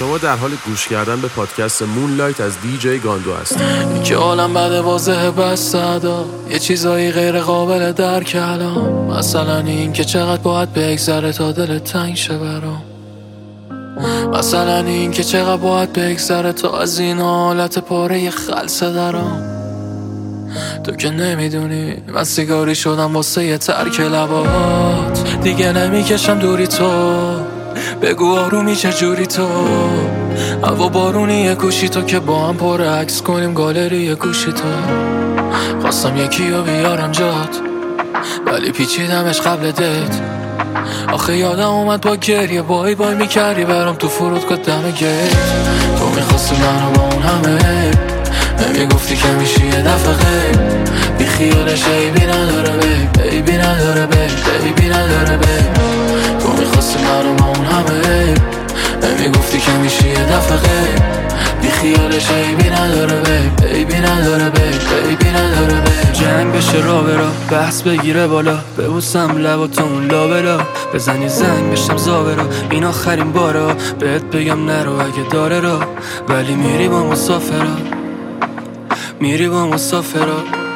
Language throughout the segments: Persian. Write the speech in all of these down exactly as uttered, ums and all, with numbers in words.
شما در حال گوش کردن به پادکست مونلایت از دی جی گاندو هستید. که عالم بعد واضحه بس صدا یه چیزایی غیر قابل درک الان، مثلا این که چقدر باید بگذره تا دلت تنگ شه برام، مثلا این که چقدر باید بگذره تا از این حالت پاره خلصه درام. تو که نمیدونی من سیگاری شدم واسه یه ترک لبات، دیگه نمیکشم دوری تو، بگو آرومی چجوری تو، هوا بارونی گوشی تو که با هم پر عکس کنیم گالری گوشی تو. خواستم یکی رو بیارم جات ولی پیچیدمش قبل دت، آخه یادم اومد با گریه بای بای میکردی برام تو فرودگاه دم گیت. تو میخواستی منو با اون همه نمیگفتی که میشی یه دفعه غیر، بی خیالش عیبی نداره بی عیبی نداره بی عیبی نداره بی. تو میخواستی منو با اون همه نمیگفتی که میشی یه دفعه غیر، بی خیالش عیبی نداره بی عیبی نداره بی عیبی نداره بی. جنگ بشه را برا بحث بگیره بالا، ببوسم لباتو اون لابلا، بزنی زنگ بشم زابرا، این آخرین بارا بهت بگم نرو اگه داره را، ولی میری با مسافرا میری با مسافرا.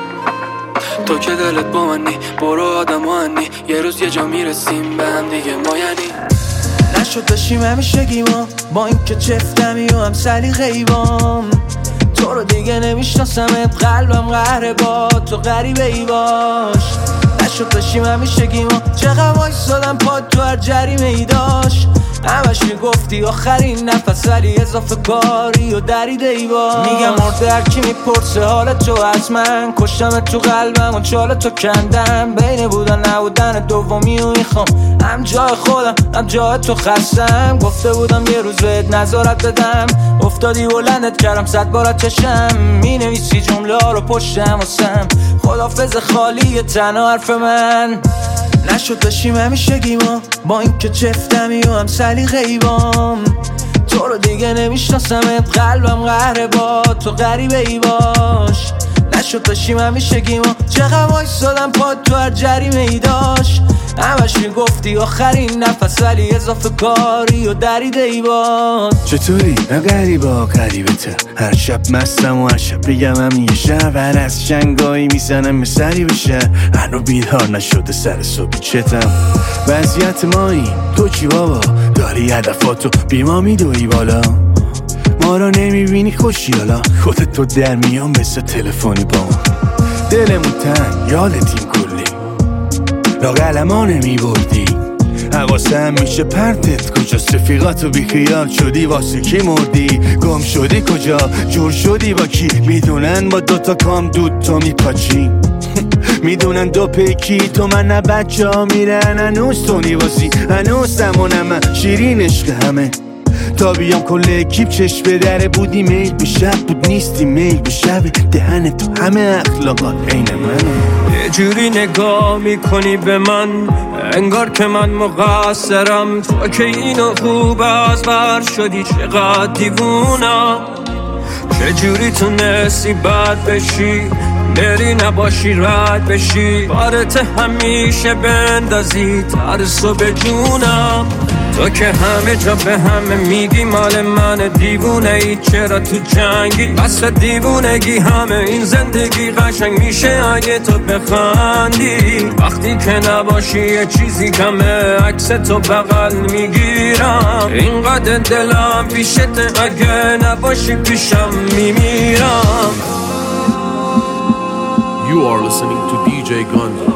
تو که دلت با منی برو آدم و هنی، یه روز یه جا میرسیم به هم دیگه ما یعنی. نشد داشتیم همیشگی ما با این که چفتمی و هم سلیقه ایوام، تو رو دیگه نمیشناسمت قلبم قهره با تو غریبه ای باش. نشد داشتیم همیشگی ما چقدر وایسادم پاد تو هر جریمه ای داشت، همش میگفتی آخرین نفس ولی اضافه کاری و دریده ای با. میگم مرده هر کی میپرسه حالت تو از من، کشتم تو قلبم و چالت تو کندم، بین بودن نبودن دومی و میخوام هم جای خودم هم جای تو خستم. گفته بودم یه روز بهت نظارت بدم، افتادی بلندت کردم صد بارت چشم، می نویسی جمله ها رو پشتم واسم، خدافظ خالی تنها حرف من. نشد داشتیم همیشگی ما با این که چفتمی و هم سلیقه ایوام، تو رو دیگه نمیشناسمت قلبم قهره با تو غریبه ای باش. نشد داشتیم همیشگی ما چقدر وایسادم پاد تو هر جریمه ای داشت، همش میگفتی آخرین نفس ولی اضافه کاری و دریده ای باد. چطوری؟ نه غریبا غریبه تر، هر شب مستم و هر شب بگم هم یه شب، هر از شنگایی میزنم به سری بشه، هنو بیدار نشده سر صبحی چتم. وضعیت ما این تو چی بابا داری هدفاتو بی ما میدوی بالا، ما رو نمیبینی خوشی حالا خودت تو در میان بسه تلفنی با ما، دلمون تنگ یادتیم کلی لاغل ما نمیبردی، حواسم میشه پرتت کجا رفیقاتو بی خیال شدی واسه کی مردی، گم شدی کجا جور شدی با کی، میدونن با دوتا کام دود تو میپاچی میدونن دو پیکی تو من نه بچه ها میرن هنوز تو نیواسی، هنوز دمونم شیرین عشق همه، تا بیام کل اکیپ چشم به دره بودی میل به شب بود نیستی میل به شب، دهن تو همه اخلاقات عین منه. یه جوری نگاه میکنی به من انگار که من مقصرم، تو که اینو خوب از بر شدی چقدر دیوونم، چه جوری تونستی بد بشی بری نباشی رد بشی، بارت همیشه بندازی ترسو به جونم، تو که همه جا به همه میگی مال من دیوونه ای، چرا تو جنگی بس دیوونگی، همه این زندگی قشنگ میشه اگه تو بخندی، وقتی که نباشی یه چیزی کمه عکس تو بغل میگیرم، اینقدر دلم پیشته اگه نباشی پیشم میمیرم. You are listening to دی جی Gandhi.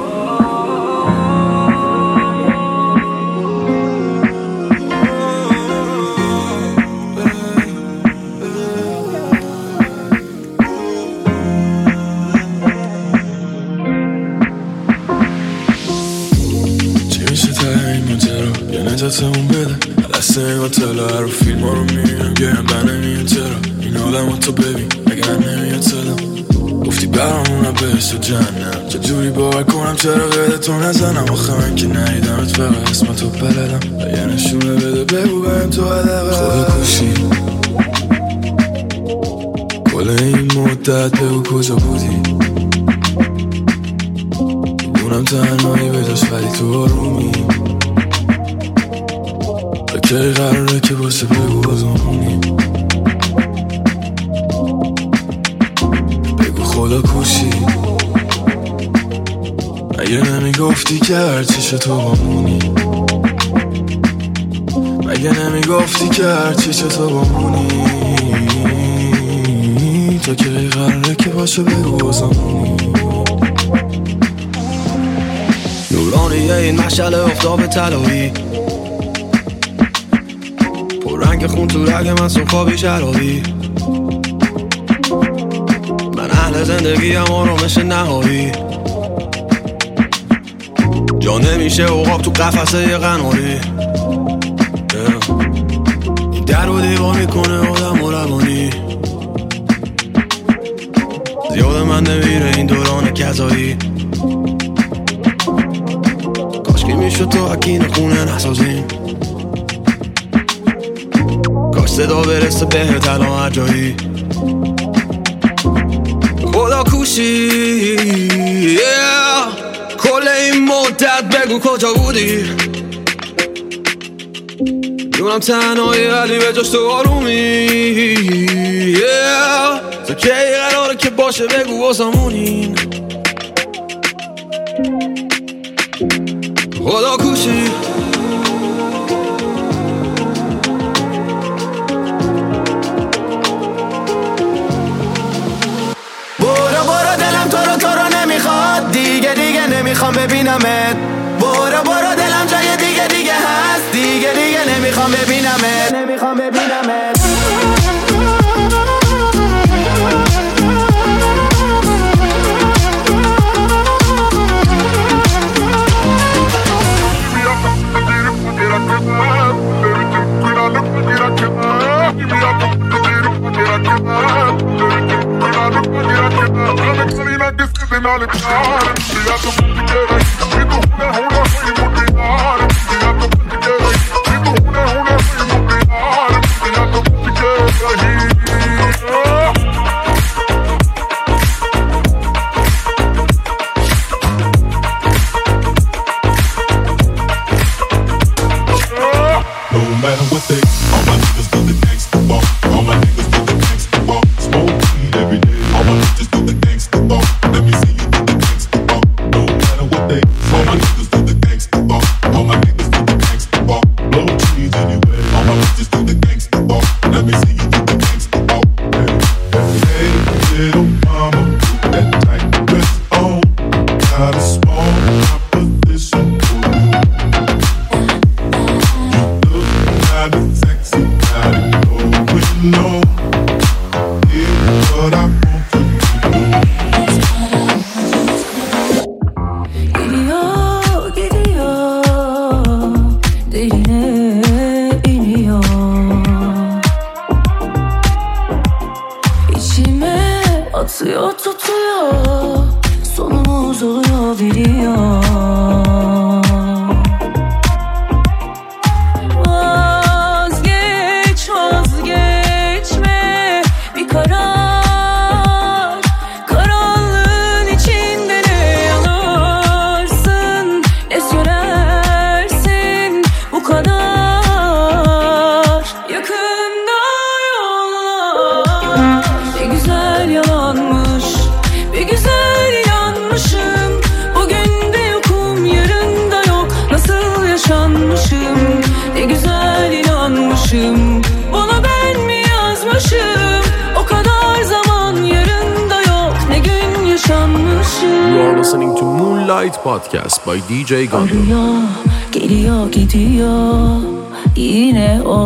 چی میشه ته این ماجرا یه نجاتمون بده، دست این هتل رو فیلم ها رو میبینم گرم بر نمیاد چرا این عالم تو ببین اگر نمیاد صدا، گفتی برامون بهشت و جهنم، چجوری باور کنم چرا قده تو نزنم، آخه من که ندیدمت فقط اسم تو بلدم، یه نشونه بده بگو بهم تو عدقه خدا کشی کل این مدت بگو کجا بودی، میدونم تنهایی به جاش ولی تو آرومی، به کی قراره که باشه بگو بازمونی، مگه نمیگفتی که هرچیش تو بامونی؟ مگه نمیگفتی که هرچیش تو بامونی؟ تو که قراره که باشه بگو بازمونی. نورانیه این مشعل افتاب طلایی، پر رنگ خون تو رگ من سرخابی شرابی. من اهل زندگیم آرامش نهایی، جا نمیشه عقاب تو قفسه قناری. این در و دیوار میکنه آدم و روانی. زیاد من نمیره این دوران کذایی. کاش که میشد تو حکین خونه نسازیم، کاش صدا برسه به تلا هر جایی. خدا کوشی yeah. کل این مدت بگو کجا بودی؟ دونم تنهایی ولی به جاش تو آرومی yeah. تو کی قراره که باشه بگو واسمونین. خدا کوشی برو برو دلم تو رو تو رو نمیخواد، دیگه دیگه نمیخوام ببینمت. برو برو دلم جای دیگه دیگه هست، دیگه دیگه نمیخوام ببینمت. نمیخوام ببینمت. Podcast by دی جی Gondo. Gidiyor gidiyor yine o,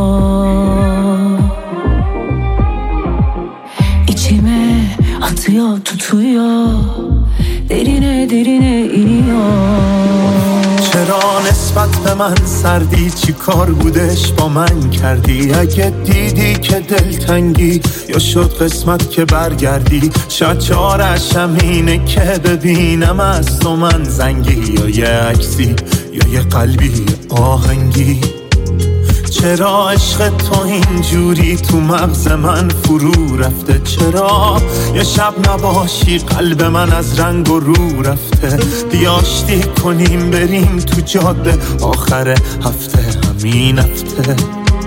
İçime atıyor tutuyor, derine derine iniyor. چرا نسبت به من سردی؟ چی کار بودش با من کردی؟ اگه دیدی که دلتنگی یا شد قسمت که برگردی، شاید چارش همینه که ببینم از تو من زنگی، یا یه عکسی یا یه قلبی آهنگی. چرا عشق تو اینجوری تو مغز من فرو رفته؟ چرا یه شب نباشی قلب من از رنگ و رو رفته؟ بیاشتی کنیم بریم تو جاده آخر هفته، همین هفته.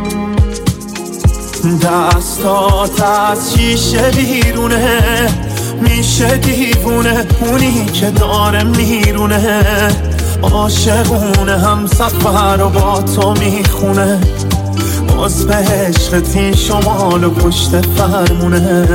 دستات از شیشه بیرونه، میشه دیوونه اونی که داره میرونه عاشقونه هم سفر رو با تو میخونه باز به عشقتی شمال و پشت فرمونه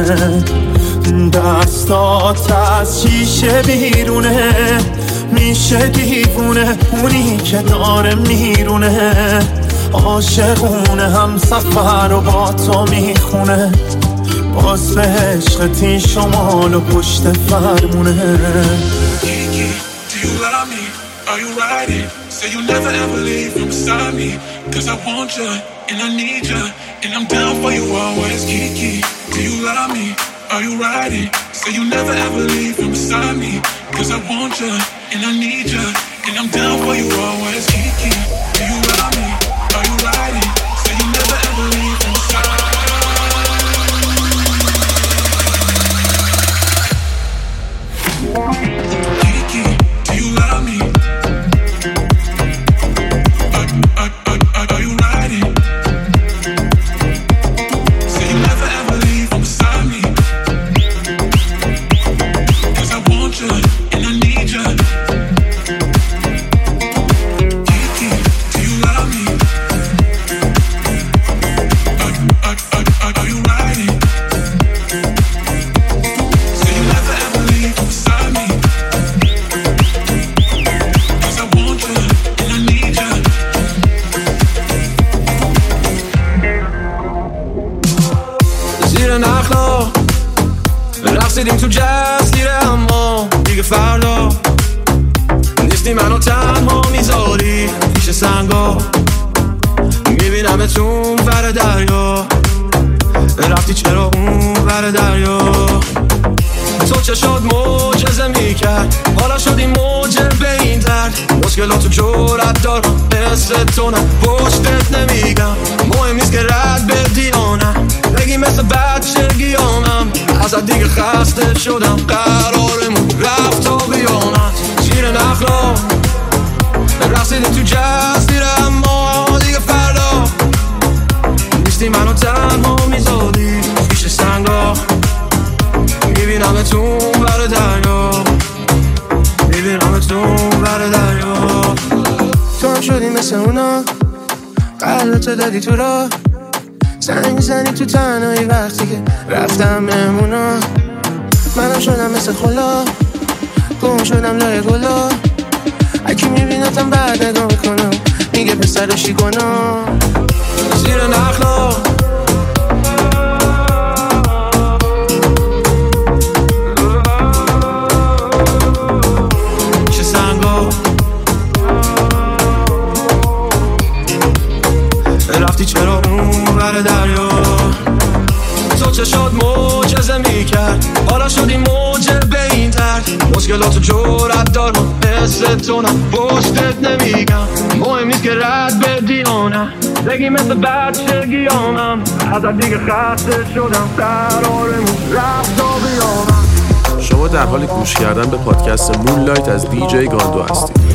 دستات از شیشه بیرونه میشه دیوونه اونی که داره میرونه عاشقونه هم سفر رو با تو میخونه باز به عشقتی شمال و پشت فرمونه Do you love me? Are you riding? Say you'll never ever leave from beside me. Cause I want you, and I need you, and I'm down for you always, Kiki. Do you love me? Are you riding? Say you'll never ever leave from beside me. Cause I want you, and I need you, and I'm down for you always, Kiki. Do you love me? Are you riding? Say you'll never ever leave from beside me. Kiki, do you love me? Are, are, are, are, are you riding? Say you never ever leave from beside me. Cause I want you and I need you. Kiki, do you love me? Are, are, are, are, are you riding? Say you never ever leave from beside me. Cause I want you and I need you. زیر نخلا رقصیدیم تو جزیره اما دیگه فردا نیستی منو تنها میذاری پیش سنگا میبینم تون ور دریا رفتی چرا اون ور دریا تو چشات معجزه میکرد حالا شدی موجه به این درد مشکلاتو جرأت دارم مثل تو نه پشتت نمیگم مهم نیست که رد بدی آنم بگی مثل بچگیامم ازت دیگه خسته شدم قرارمون رفت تا قیامت زیر نخلا رقصیدیم تو جزیره اما دیگه فردا نیستی منو تنها میذاری پیش سنگا میبینم تو بر دریا میبینم تو بر دریا تو هم شدی مثل اونا قلبتو دادی تو را زنگ زنی تو تنهایی وقتی که رفتم مهمونا منم شدم مثل خلا گم شدم لای گلا اکی میبینتم بعد نگاه میکنم میگه پسر شیگونا زیر نخلا چه سنگا رفتی چرا اون ور دریا تو چشات معجزه میکرد حالا شدی موجه به این درد مشکلاتو جرأت دارم مثل تو نه پشتت نمیگم مهم نیست که رد بدی آنم بگی مثل بچگیامم ازت دیگه خسته شدم قرارمون رفت تا بیامم. شما در حال گوش کردن به پادکست مونلایت از دی جی گاندو هستید.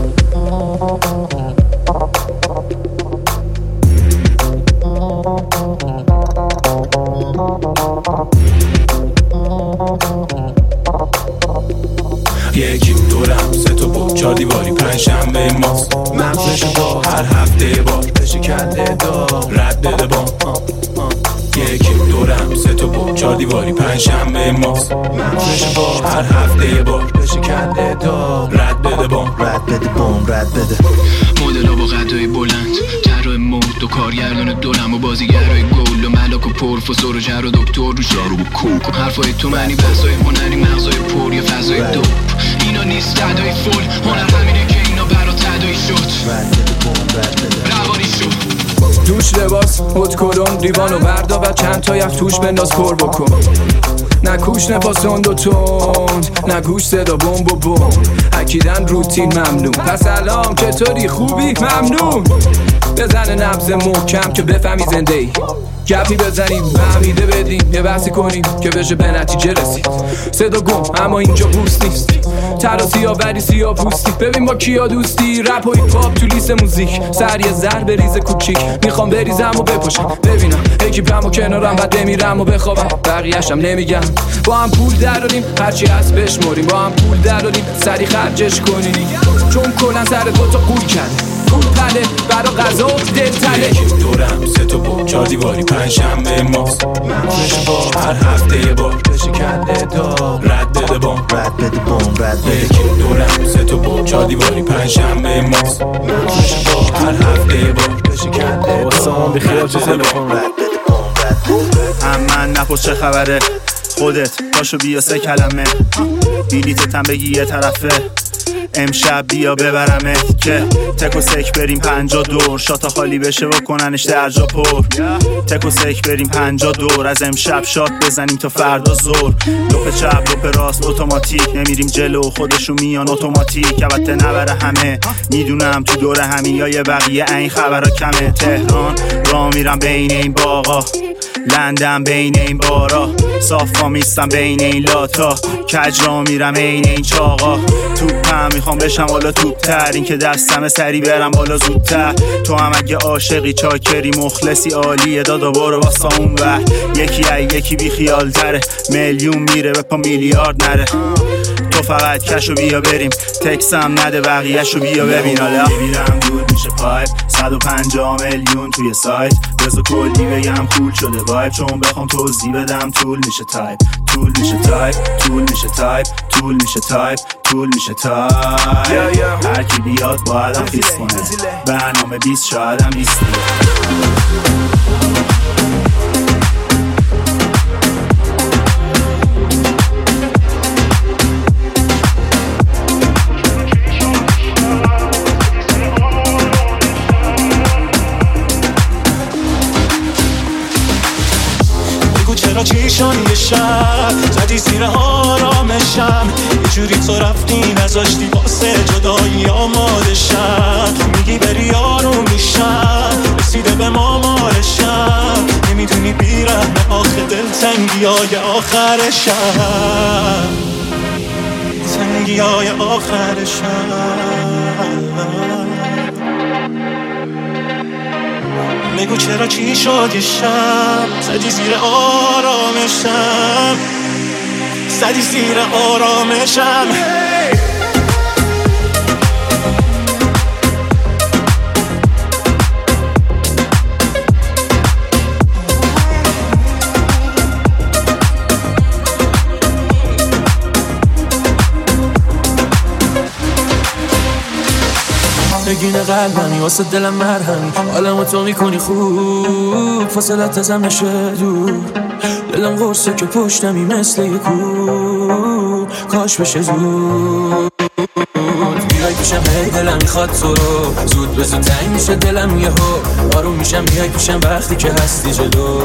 یکی دورم سه تا بود چار دیواری پنج شنبه ماست مغزش با هر هفته بار بشه کنده دار رد بده با یکی دورم سه تا بود چار دیواری پنج شنبه ماست مغزش با هر هفته بار بشه کنده دار رد بده با رد بده بام رد بده مدل با قدای بلند طرح مود و کارگردان دولم و بازیگرای گل و ملاک و پروفسور و جر و دکتر رو شهر و کوک حرفای تو معنی بحثای هنری مغزای پر یا فضای دوپ اینا نیست تدایی فول هنر همینه که اینا برا تدایی شد روانی شد دوش لباس هد کلون دیوان و بردا و چند تا یخ توش بنداز پر بکن نکوش نپاسند و تند نگوش صدا بمب و بمب اکیدن روتین ممنون پس سلام چطوری خوبی ممنون بزن نبض محکم که بفهمی زنده ای گپی بزنیم فهمیده بدیم یه بحثی کنیم که بشه به نتیجه رسید. صدا گم اما اینجا بوست نیست، تراسی ها ولی سیاه پوستی. ببین با کیا دوستی، رپ و هیپ هاپ تو لیست موزیک. سر یه ذره بریز کوچیک میخوام بریزم و بپاشم، ببینم اکیپم و کنارم بعد بمیرم و بخوابم. بقیه‌شم نمیگم. با هم پول دراریم هرچی هست بشمریم، با هم پول دراریم سری خرجش کنیم، چون کلا سر دوتا قول کرد پول پله برا غذا و دل تله. دورم سه تا بود چار دیواری پنج شنبه ماست، هر هفته یه بار بشه کنده دار رد بده بام رد بده بام رد بده. دورم سه تا بود چار دیواری پنج شنبه ماست، هر هفته یه بار بشه کنده واسه بخیال چه تلفن رد بده بام رد بده. امن نپرس چه خبره خودت پاشو بیا سه کلمه، بیلیتتم بگی یه طرفه امشب بیا ببرمت که تک و سک بریم پنجا دور، شاتا خالی بشه و کننش درجا پر. تک و سک بریم پنجا دور، از امشب شات بزنیم تا فردا زور. لپ چپ لپ راست اتوماتیک، نمیریم جلو خودشو میان اتوماتیک. البته نبره همه میدونم تو دور همین یا یه بقیه این خبرها کمه. تهران را میرم بین این باغا، لندن بین این بارا، صافا میستم بین این لاتا، کج را میرم این این چاقا. توپم میخوام بشم حالا توپتر، این که دستم سری برم بالا زودتر. تو هم اگه عاشقی چاکری مخلصی عالیه دادا برو واسه اون وح. یکی ای یکی بی خیال تره، میلیون میره به پا میلیارد نره. تو فقط کشو بیا بریم، تکسم نده بقیهشو بیا ببین. حالا میرم دود میشه پایپ، صد و پنجاه میلیون توی سایت. بذار کلی بگم کول شده وایب، چون بخوام توضیح بدم طول میشه تایپ. طول میشه تایپ، طول میشه تایپ، طول میشه تایپ، طول میشه تایپ. هر کی بیاد بایدم فیس کنه، برنامه بیست شایدم نیستی. چیشان یه شب زدی زیر آرامشم، یه جوری تو رفتی نذاشتی واسه جدایی آماده شم. میگی بری آروم میشم، رسیده به مامارشم، نمیدونی بیرحمه آخه دلتنگی های آخرشم، تنگی های آخرشم. بگو چرا چی شد یه شب زدی زیر آرامشم، زدی زیر آرامشم. نگین قلبمی واسه دلم مرهمی، حالمو تو میکنی خوب، فاصلت ازم نشه دور. دلم قرصه که پشتمی مثل یه کو، کاش بشه زود. بیای پیشم هی دلم میخواد تو رو، زود به زود تنگ میشه دلم یه ها. آروم میشم بیای پیشم وقتی که هستی جلو.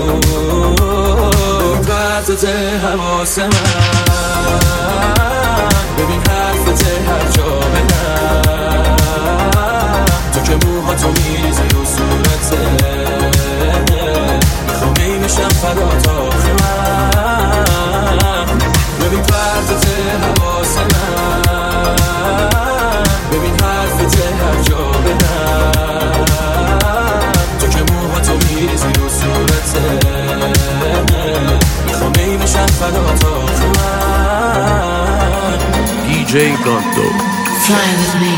وقتت حواس من، ببین حرفت هر جا بدم، که موها تو میریزی و صورته، میخوام میشم فدا تا آخر من. ببین پرتت حواس من، ببین حرفت هر جا بدم، تو که موها تو میریزی و صورته، میخوام میشم فدا تا آخر من. دی جی گاندو Fly with me.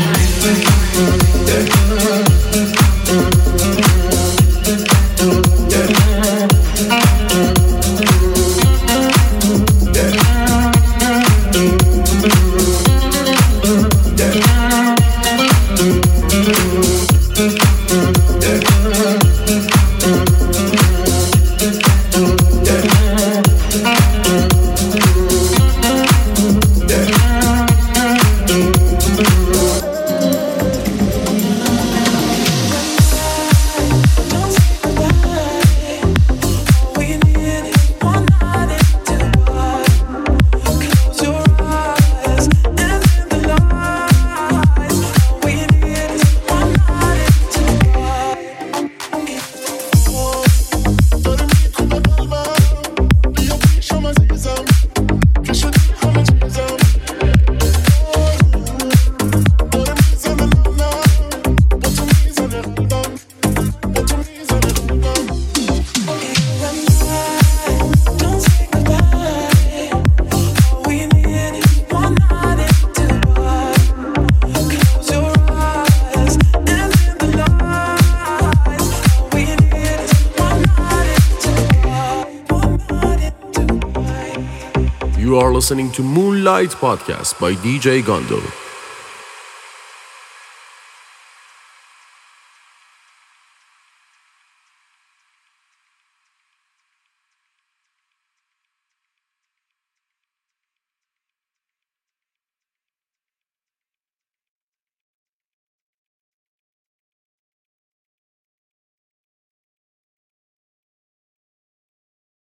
You are listening to Moonlight Podcast by D J Gondo.